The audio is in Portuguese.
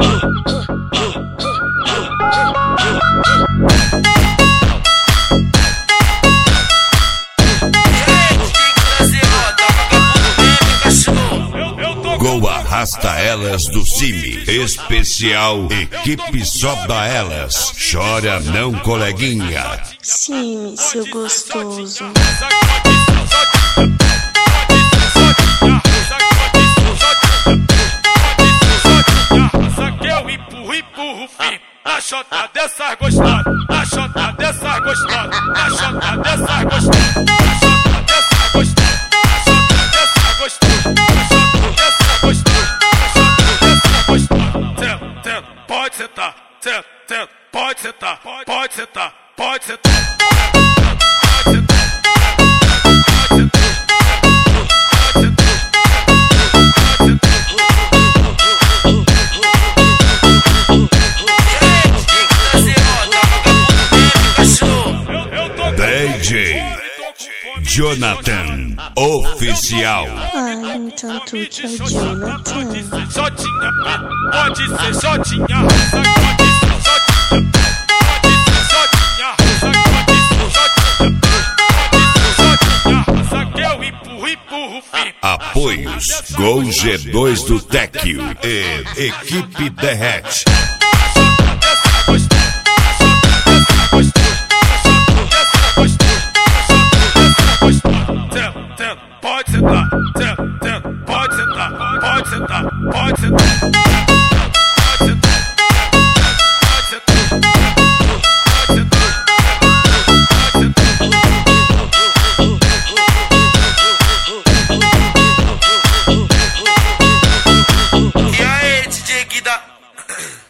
Gol arrasta elas do cime. Especial equipe só da elas. Chora não, coleguinha. Cime, seu gostoso. Empurro, fim. A chota dessas gostosas. A chota dessas gostosas. A chota dessas gostosas. Pode sentar, senta, pode sentar, pode sentar, pode sentar. DJ Jonathan Oficial. Ai, então tu que é o Jonathan. Jotinha, pode ser Jotinha. Empurro, fim. Apoios Gol G2 do Tequio e Equipe Derrete. Pode sentar, pode sentar, pode sentar, pode sentar. E aí, DJ que dá.